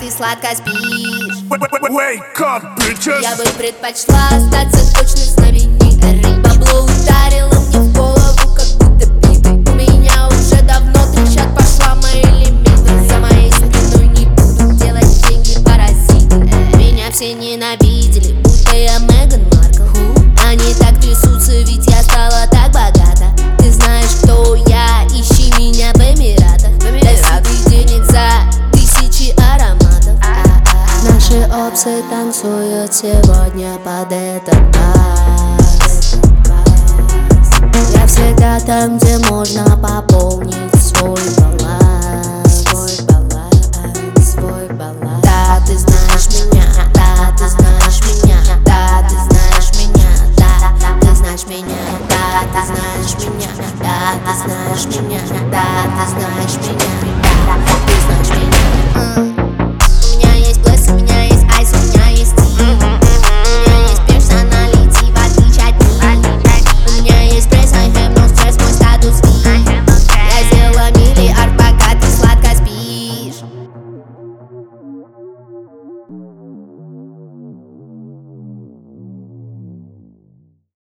ты сладко спишь. Wake up, bitches. Я бы предпочла остаться точно знаменитой. Бабло ударило мне в голову, как будто битой. У меня уже давно трещат по швам мои лимиты. За моей спиной не будут делать деньги паразиты. Меня все ненавидели, будто я Меган Маркл. Они так трясутся, ведь я стала так богата. Ты знаешь, кто я, ищи меня в Эмиратах. До денег за тысячи ароматов. Наши опсы танцуют сегодня под этот бас. Я всегда там, где можно пополнить свой баланс. Свой баланс. Да, ты знаешь меня, да, ты знаешь меня, да, ты знаешь меня, да, ты знаешь меня, да, ты знаешь меня, да, ты знаешь меня, да, ты знаешь меня.